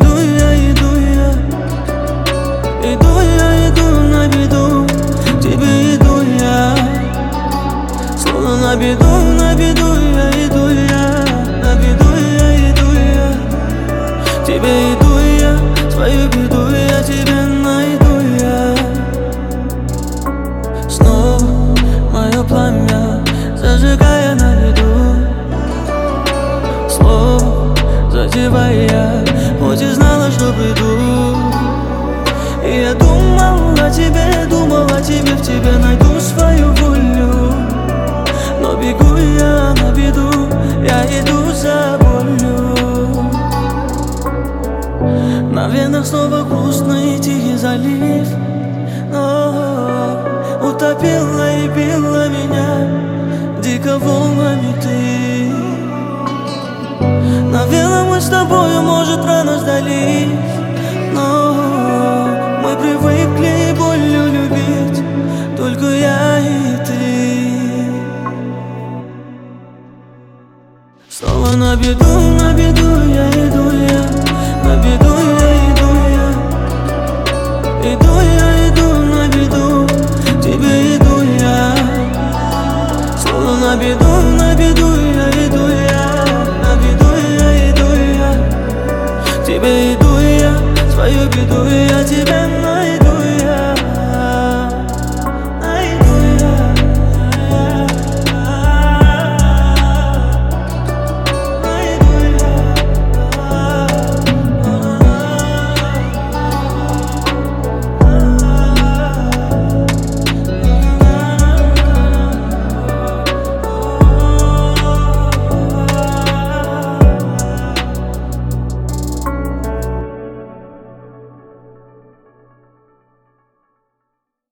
иду я, иду я. Иду я, иду на беду, к тебе иду я. Словно на беду я иду я. На беду я иду я. К тебе иду я, свою беду я тебе найду я. Снова мое пламя, зажигая на льду. Слово задевая, хоть и знала, что приду. И я думал о тебе, в тебе найду свою волю. Но бегу я на беду, я иду за болью. На венах снова грустный тихий залив, но утопила и била меня дико волнами ты. Наверное, мы с тобою, может, рано сдались, но мы привыкли болью любить, только я и ты. Снова на беду я иду я. На беду я иду я. Иду я, иду на беду, к тебе иду я. Снова на беду я иду я. На беду я иду я. К тебе иду я, свою беду я тебе найду.